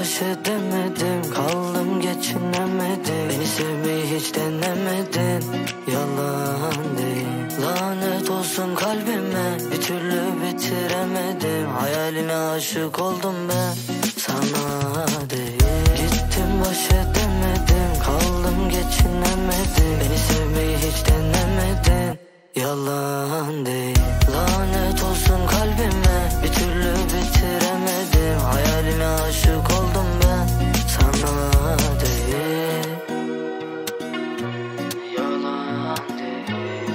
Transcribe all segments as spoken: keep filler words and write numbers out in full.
baş edemedim, kaldım geçinemedim. Beni sevmeyi hiç denemedin, yalan değil. Lanet olsun kalbime, bir türlü bitiremedim. Hayaline aşık oldum ben, sana değil. Gittim baş edemedim, kaldım geçinemedim. Beni sevmeyi hiç denemedin, yalan değil. Lanet olsun kalbime, bir türlü bitiremedim. Hayaline aşık oldum ben, sana değil. Yalan değil.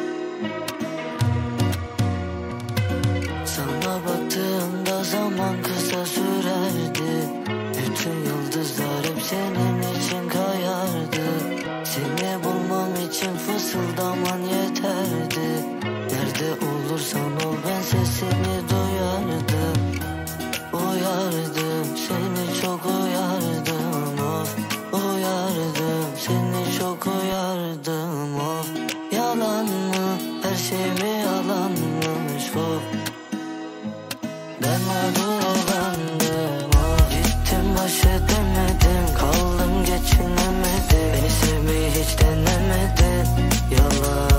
Sana baktığımda zaman kısa sürerdi. Bütün yıldızlar hep senin için kayardı. Seni bulmam için fısıldaman yeterdi. Nerede olursan ol ben sesini duyardım. Uyardım, seni çok uyardım, of. Uyardım, seni çok uyardım, of. Yalan mı, her şey mi yalanmış, of. Ben mağdurandım, of. Gittim baş edemedim, kaldım geçinemedim. Beni sevmeyi hiç denemedin, yalan.